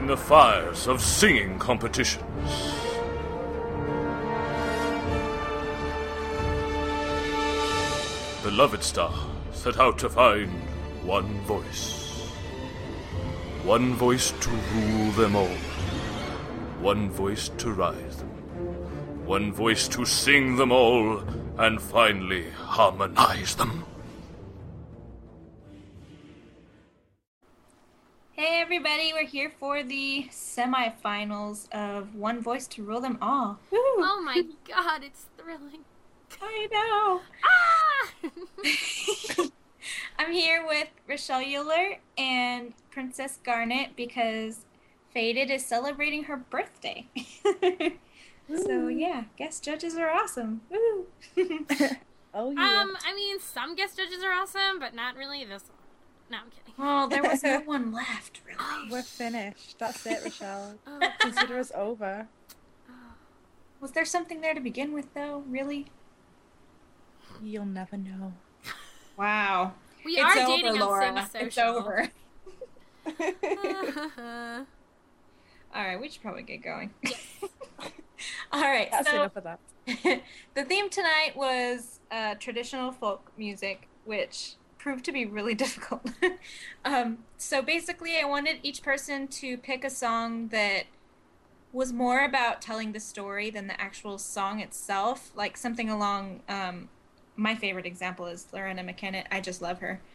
in the fires of singing competitions. Beloved Star set out to find one voice. One voice to rule them all. One voice to rise them. One voice to sing them all and finally harmonize them. Hey everybody, we're here for the semifinals of One Voice to Rule Them All. Woo! Oh my god, it's thrilling. I know! Ah! I'm here with Rochelle Euler and Princess Garnet because Faded is celebrating her birthday. So yeah, guest judges are awesome. Woo! Oh yeah. I mean, some guest judges are awesome, but not really this one. No, I'm kidding. Oh, there was no one left, really. We're finished. That's it, Rochelle. Oh. Consider us over. Was there something there to begin with, though? Really? You'll never know. Wow. We It's are over, dating Laura. on Sim It's Social. over. All right, we should probably get going. All right, That's so enough of that. the theme tonight was traditional folk music, which proved to be really difficult. So basically, I wanted each person to pick a song that was more about telling the story than the actual song itself, like something along. My favorite example is Lorena McKennitt. I just love her.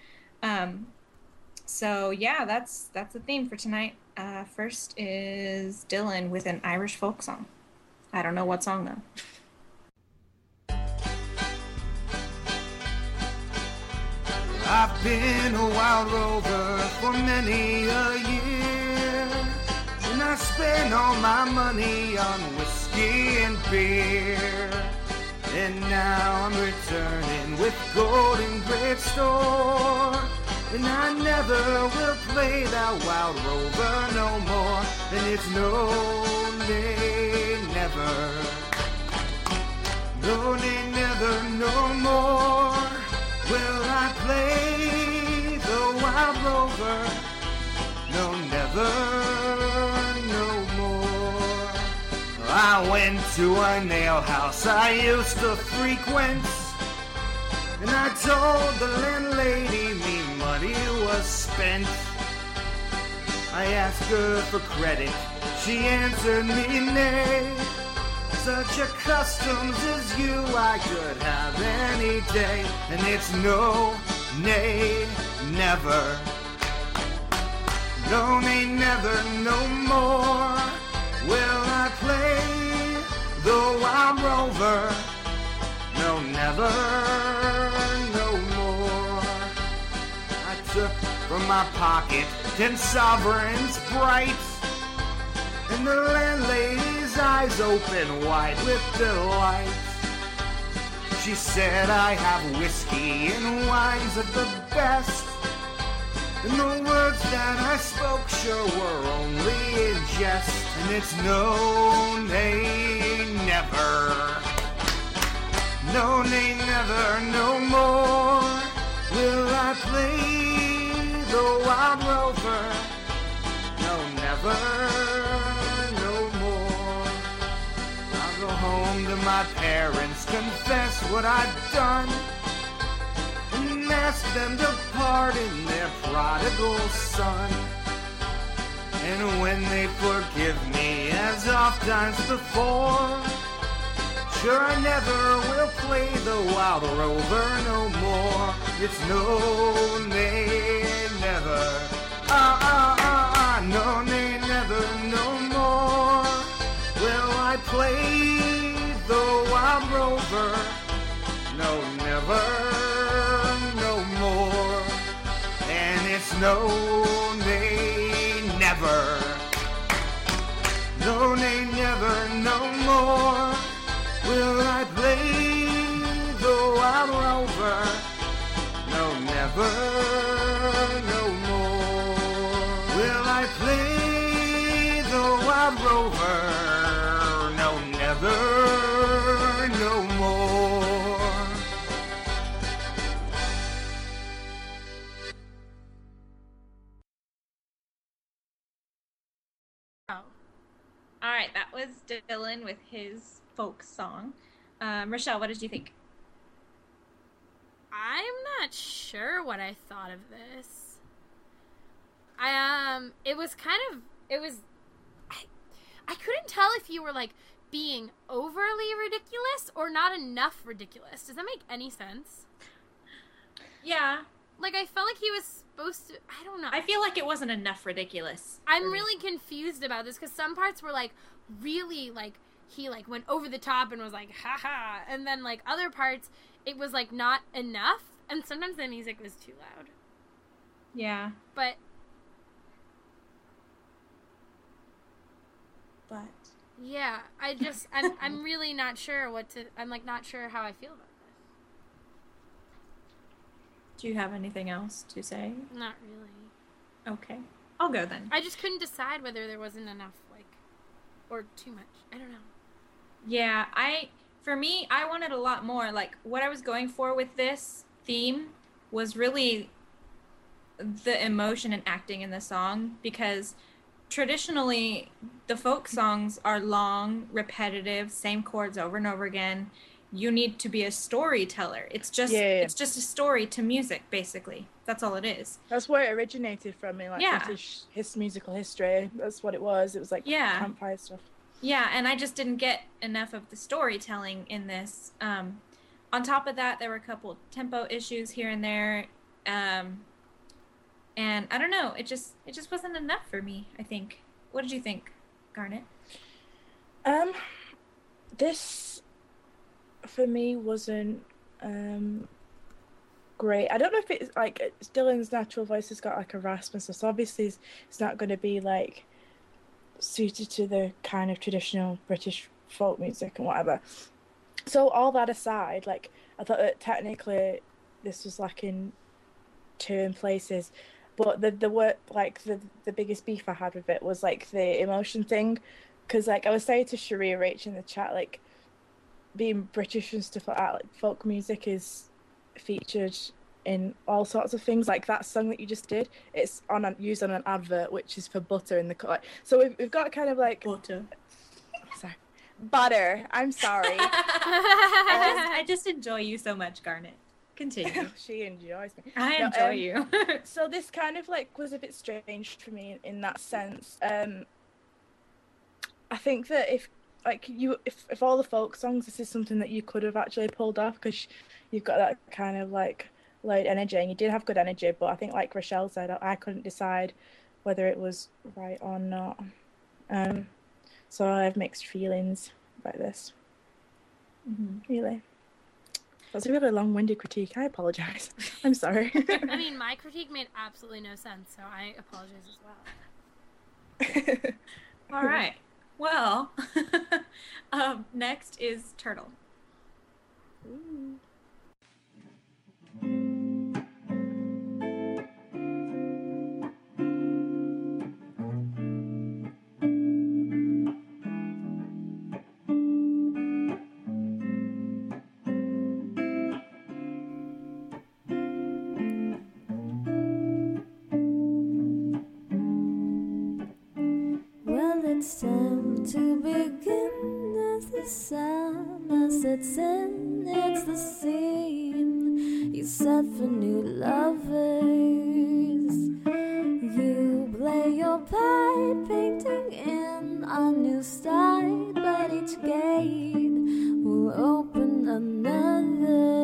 So yeah, that's the theme for tonight. First is Dylan with an Irish folk song. I don't know what song though. I've been a wild rover for many a year, and I spent all my money on whiskey and beer. And now I'm returning with gold in great store, and I never will play that wild rover no more. And it's no, nay, never. No, nay, never, no more will I play the wild rover. No, never, no more. I went to a nail house I used to frequent, and I told the landlady me money was spent. I asked her for credit, she answered me nay. Such a customs as you I could have any day. And it's no, nay, never. No, nay, never, no more will I play the wild rover. No, never, no more. I took from my pocket 10 sovereigns bright, and the landlady's eyes open wide with delight. She said I have whiskey and wines of the best, and the words that I spoke sure were only in jest. And it's no, nay, never. No, nay, never, no more will I play the wild rover. No, never, no more. I'll go home to my parents, confess what I've done, and ask them to pardon their prodigal son. And when they forgive me, as oft times before, sure I never will play the wild rover no more. It's no, nay, never. No, nay, never, no more will I play the wild rover. No, never, no more. And it's no, nay, never. No, nay, never, no more will I play the wild rover. No, never, no more will I play the wild rover. No, never, no more. right, that was Dylan with his folk song. Rochelle, what did you think? I'm not sure what I thought of this. I couldn't tell if you were, like, being overly ridiculous or not enough ridiculous. Does that make any sense? Yeah. Like, I felt like he was supposed to, I don't know. I feel like it wasn't enough ridiculous. I'm really confused about this, because some parts were, like, really, like, he, like, went over the top and was like, ha-ha, and then, like, other parts, it was, like, not enough, and sometimes the music was too loud. Yeah. But... yeah, I'm really not sure I'm, like, not sure how I feel about this. Do you have anything else to say? Not really. Okay. I'll go then. I just couldn't decide whether there wasn't enough, like, or too much. I don't know. Yeah, for me, I wanted a lot more. Like, what I was going for with this theme was really the emotion and acting in the song, because traditionally the folk songs are long, repetitive, same chords over and over again. You need to be a storyteller. It's just it's just a story to music, basically. That's all it is. That's where it originated from in, like, British musical history. That's what it was. It was like campfire stuff. Yeah, and I just didn't get enough of the storytelling in this. On top of that, there were a couple tempo issues here and there. And I don't know, it just wasn't enough for me, I think. What did you think, Garnet? This for me wasn't great. I don't know if it's like Dylan's natural voice has got like a rasp and stuff, so obviously it's not going to be like suited to the kind of traditional British folk music and whatever. So all that aside, like, I thought that technically this was lacking in places, but the work, like, the biggest beef I had with it was like the emotion thing, because, like, I was saying to Sharia Rach in the chat, like, being British and stuff like that, like, folk music is featured in all sorts of things. Like that song that you just did, it's used on an advert which is for butter in the like. So we've got kind of like butter. Sorry, butter. I'm sorry. I just enjoy you so much, Garnet. Continue. She enjoys me. I enjoy you. So this kind of like was a bit strange for me in that sense. I think that if all the folk songs, this is something that you could have actually pulled off, because you've got that kind of like loud energy, and you did have good energy, but I think, like Rochelle said, I couldn't decide whether it was right or not. So I have mixed feelings about this. Really. That's a really long-winded critique. I apologise. I'm sorry. I mean, my critique made absolutely no sense, so I apologise as well. All right. Well, next is Turtle. Ooh. It's time to begin as the summer sets in. It's the scene you set for new lovers. You play your part, painting in a new style, but each gate will open another.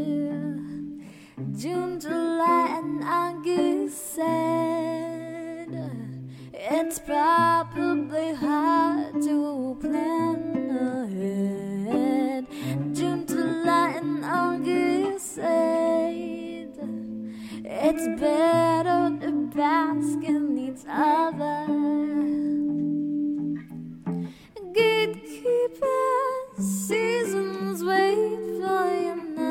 June, July, and August said it's probably hard to plan ahead. June, July, and August said it's better to bask in each other. Gatekeepers, seasons wait for your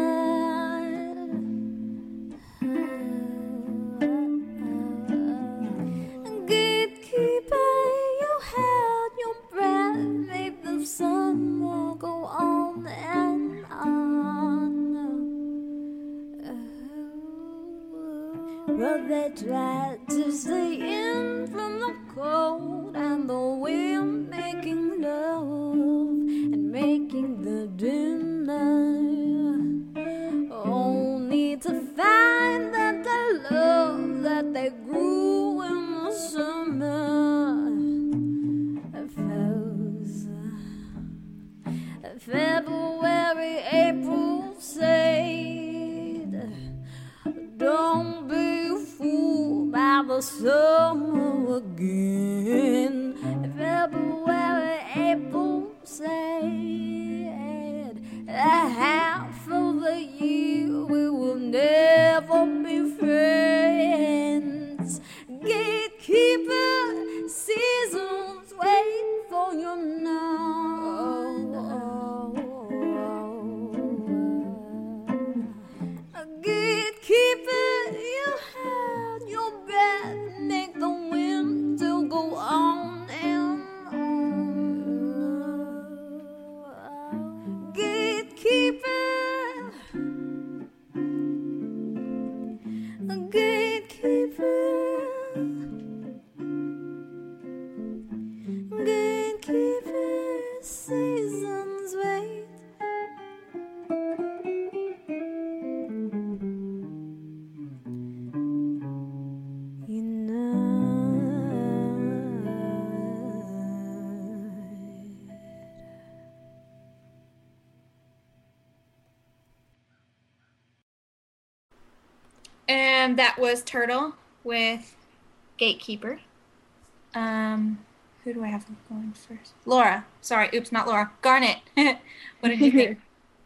sun will go on and on. Well, but they tried to stay in from the cold and the wind, making love and making the dinner, only to find that the love that they grew in the summer froze. February, April said, don't be fooled by the summer again. February, April said, half of the year we will never be friends. Gatekeeper, seasons wait for you now. Gatekeeper, you had your bet, make the wind still go on and on. Gatekeeper, gatekeeper, gatekeeper, seasons wait. You And that was Turtle with Gatekeeper. Who do I have going first? Laura. Sorry, oops, not Laura. Garnet. What did you think?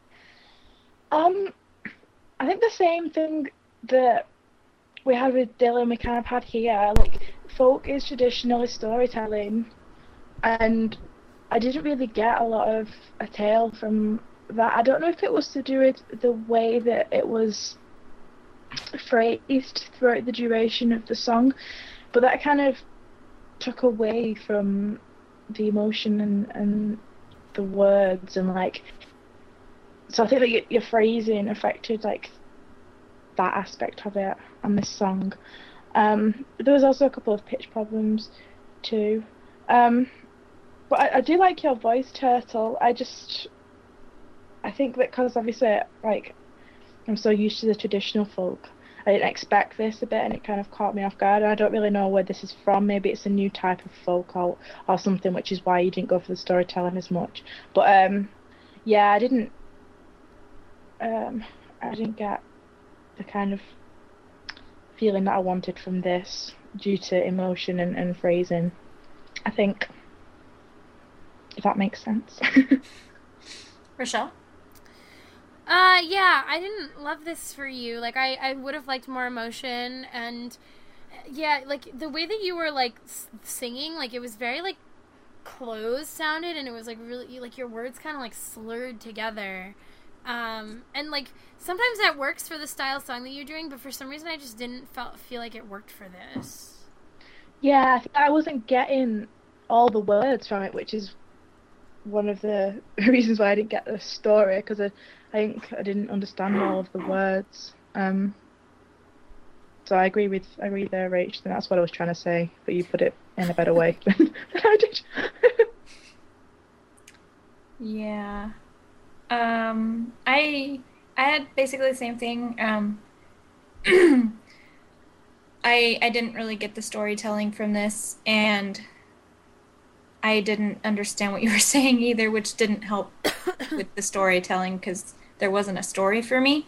I think the same thing that we had with Dylan, we kind of had here. Like, folk is traditionally storytelling, and I didn't really get a lot of a tale from that. I don't know if it was to do with the way that it was phrased throughout the duration of the song, but that kind of took away from the emotion and the words, and like, so I think that your phrasing affected like that aspect of it on this song. There was also a couple of pitch problems too, but I do like your voice, Turtle. I think that because obviously like I'm so used to the traditional folk, I didn't expect this a bit, and it kind of caught me off guard. And I don't really know where this is from. Maybe it's a new type of folk or something, which is why you didn't go for the storytelling as much. But yeah, I didn't get the kind of feeling that I wanted from this due to emotion and phrasing, I think, if that makes sense. Rochelle? Yeah, I didn't love this for you. Like, I would have liked more emotion, and yeah, like, the way that you were, like, singing, like, it was very, like, closed sounded, and it was, like, really, like, your words kind of, like, slurred together. And, like, sometimes that works for the style song that you're doing, but for some reason I just didn't feel like it worked for this. Yeah, I wasn't getting all the words from it, which is one of the reasons why I didn't get the story, because I think I didn't understand all of the words. So I agree there, Rach. That's what I was trying to say, but you put it in a better way than I did. Yeah. I had basically the same thing. I didn't really get the storytelling from this, and I didn't understand what you were saying either, which didn't help with the storytelling because there wasn't a story for me.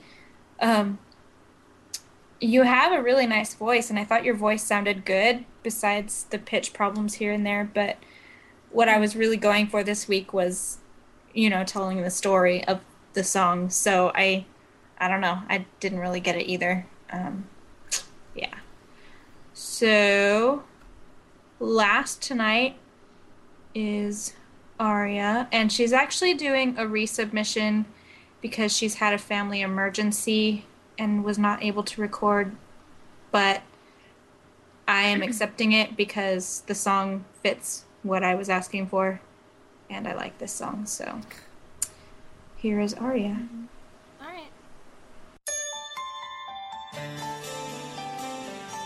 You have a really nice voice, and I thought your voice sounded good besides the pitch problems here and there, but what I was really going for this week was, telling the story of the song. So I don't know. I didn't really get it either. Yeah. So last tonight is Aria, and she's actually doing a resubmission because she's had a family emergency and was not able to record, but I am accepting it because the song fits what I was asking for, and I like this song, so here is Aria. All right.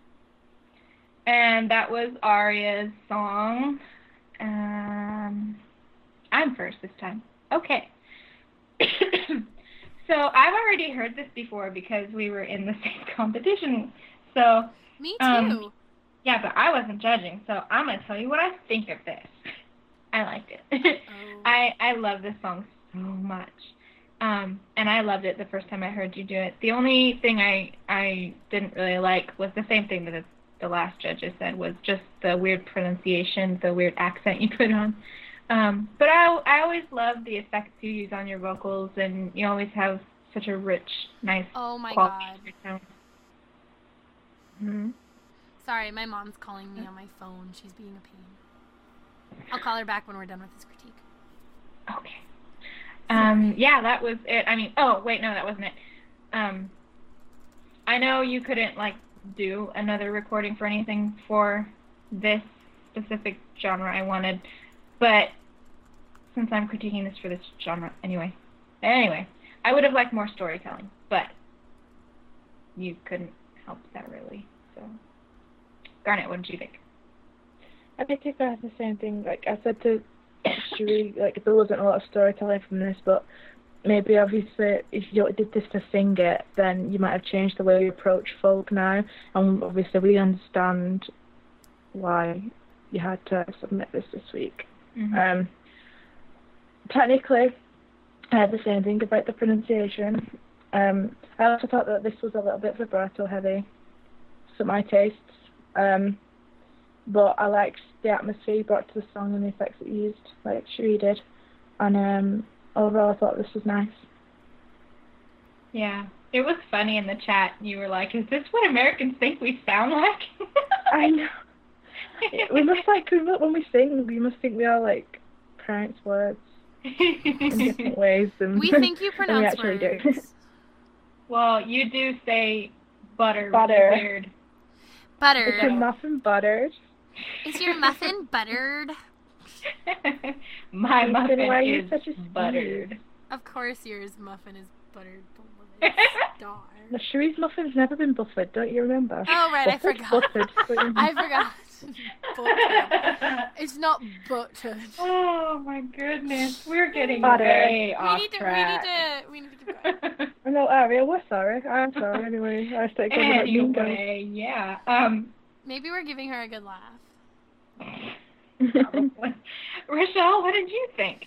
And that was Aria's song. I'm first this time. Okay. So I've already heard this before because we were in the same competition. So Me too. yeah, but I wasn't judging, so I'm gonna tell you what I think of this. I liked it. Oh. I love this song so much. And I loved it the first time I heard you do it. The only thing I didn't really like was the same thing that the last judges said, was just the weird pronunciation, the weird accent you put on. But I always love the effects you use on your vocals, and you always have such a rich, nice Oh my quality god. to your sound. Mm-hmm. Sorry, my mom's calling me on my phone. She's being a pain. I'll call her back when we're done with this critique. Okay. Yeah, that was it. I mean, oh, wait, no, that wasn't it. I know you couldn't, like, do another recording for anything for this specific genre I wanted, but since I'm critiquing this for this genre anyway, I would have liked more storytelling, but you couldn't help that really, so. Garnet, what did you think? I think I had the same thing. Like I said to Cherie, like there wasn't a lot of storytelling from this, but maybe obviously if you did this to sing it, then you might have changed the way you approach folk now. And obviously we understand why you had to submit this week. Mm-hmm. Technically, I had the same thing about the pronunciation. I also thought that this was a little bit vibrato heavy for my tastes. But I liked the atmosphere you brought to the song and the effects it used, like Cherie did. And overall, I thought this was nice. Yeah. It was funny in the chat. You were like, is this what Americans think we sound like? I know. We must when we sing, we must think we all like pronounce words in different ways. And We think you than we pronounce actually do. words. Well, you do say butter. Butter. Which is weird. Butter. Is your muffin buttered? Is your muffin buttered? My Ethan, muffin why are you is such a buttered. Of course yours muffin is buttered. Beloved star. No, Cherie's muffin's never been buffered, don't you remember? Oh, right, I Buffered, forgot. buttered. I forgot. Buttered. It's not buttered. Oh my goodness, we're getting Butter. way off We need track. to keep going. No, Aria, we're sorry. I'm sorry. Anyway, I started going about mean girls. Anyway, yeah. Maybe we're giving her a good laugh. Probably. Rochelle, what did you think?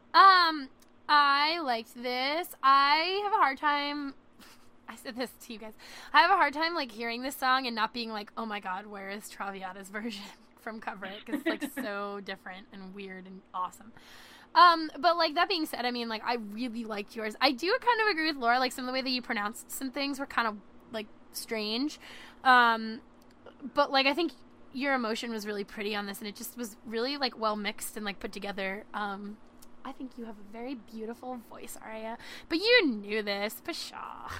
I liked this. I have a hard time. I said this to you guys. I have a hard time like hearing this song and not being like, oh my god, where is Traviata's version from Cover It? Because it's like so different and weird and awesome. But like that being said, I mean like I really liked yours. I do kind of agree with Laura. Like some of the way that you pronounced some things were kind of like strange. But like I think your emotion was really pretty on this, and it just was really like well mixed and like put together. I think you have a very beautiful voice, Aria. But you knew this, pshaw.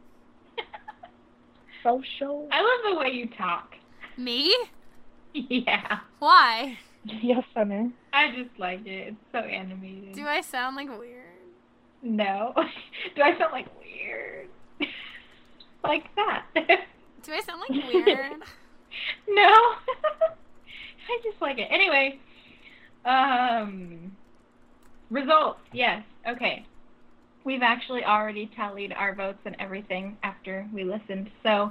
Social. I love the way you talk. Me? Yeah. Why? Yes, honey. I just like it. It's so animated. Do I sound like weird? No. Do I sound like weird? Like that? Do I sound like weird? No. I just like it. Anyway. Results. Yes. Okay. We've actually already tallied our votes and everything after we listened. So,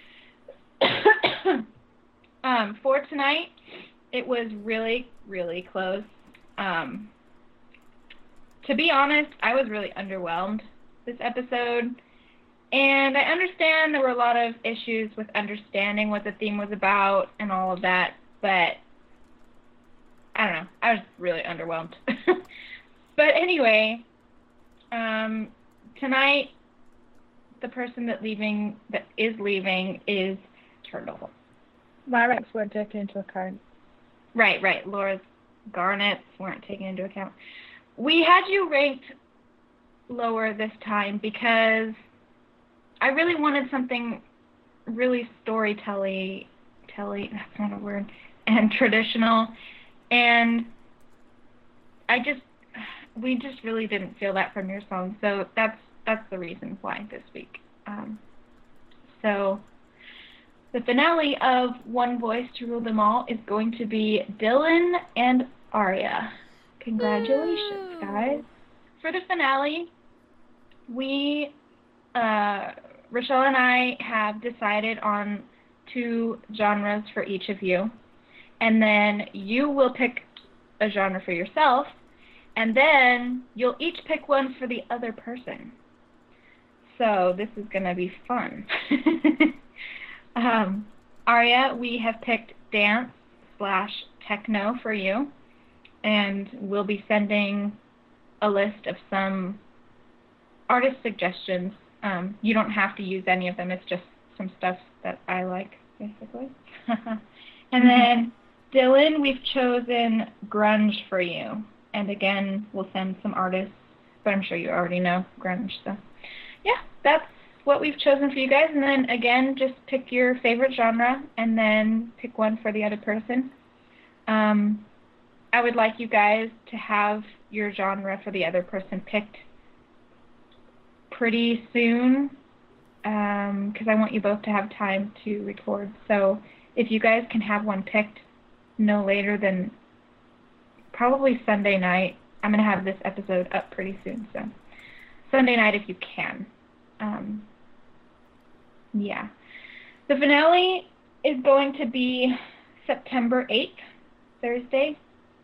for tonight, it was really, really close. To be honest, I was really underwhelmed this episode. And I understand there were a lot of issues with understanding what the theme was about and all of that, but I don't know. I was really underwhelmed. But anyway, tonight, the person that is leaving is Turtle. My ranks weren't taken into account. Right. Laura's Garnets weren't taken into account. We had you ranked lower this time because I really wanted something really storytelling, that's not a word, and traditional, and we just really didn't feel that from your song, so that's the reason why this week. So The finale of One Voice to Rule Them All is going to be Dylan and Arya. Congratulations, guys. For the finale, we, Rochelle and I have decided on 2 genres for each of you. And then you will pick a genre for yourself. And then you'll each pick one for the other person. So this is going to be fun. Arya, we have picked dance/techno for you. And we'll be sending a list of some artist suggestions. You don't have to use any of them. It's just some stuff that I like, basically. And then Dylan, we've chosen grunge for you. And again, we'll send some artists, but I'm sure you already know grunge. So yeah, that's what we've chosen for you guys. And then again, just pick your favorite genre and then pick one for the other person. I would like you guys to have your genre for the other person picked pretty soon, because I want you both to have time to record. So if you guys can have one picked no later than probably Sunday night. I'm going to have this episode up pretty soon, so Sunday night if you can. Yeah. The finale is going to be September 8th, Thursday.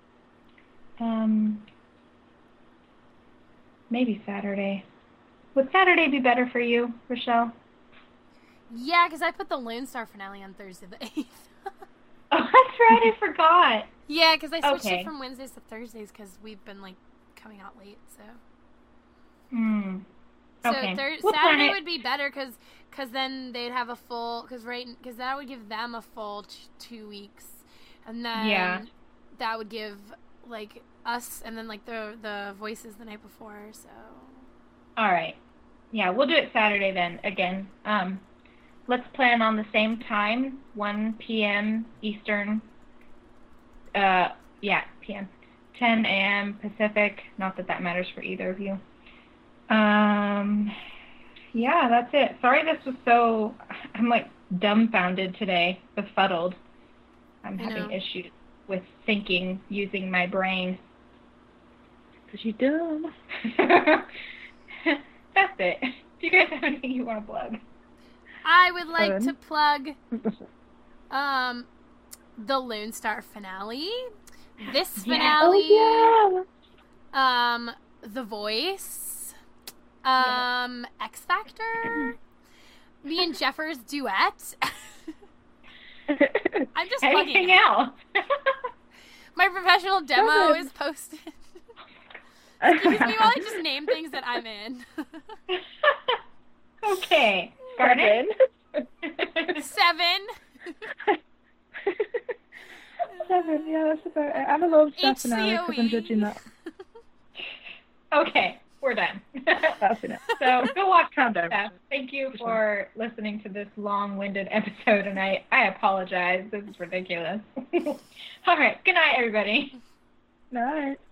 Maybe Saturday. Would Saturday be better for you, Rochelle? Yeah, because I put the Lone Star finale on Thursday the 8th. Oh, that's right, I forgot. Yeah, because I switched Okay. it from Wednesdays to Thursdays because we've been, like, coming out late, so. So Okay. We'll plan Saturday it. would be better because then they'd have a full, because that would give them a full 2 weeks. And then Yeah. that would give, like, us and then, like, the voices the night before, so. All right. Yeah, we'll do it Saturday then, again. Let's plan on the same time, 1 p.m. Eastern. PM. 10 a.m. Pacific. Not that that matters for either of you. Yeah, that's it. Sorry this was so... I'm, like, dumbfounded today. Befuddled. I'm I having know. issues with thinking, using my brain. Because you're dumb. That's it. Do you guys have anything you want to plug? I would like Fun. to plug the Lone Star finale. This finale. Oh, The Voice. Yeah. X Factor. Me and Jeffers duet. yeah. I'm just Anything plugging it. else? My professional demo Seven. is posted. Excuse me while I just name things that I'm in. Okay. Garnet? 7. 7, yeah, that's about it. I'm a lone star finale because I'm HCOE. judging that. Okay, we're done. That's it. So go watch Calm down. stuff. Thank you for listening to this long-winded episode, and I apologize. This is ridiculous. All right. Good night, everybody. Night.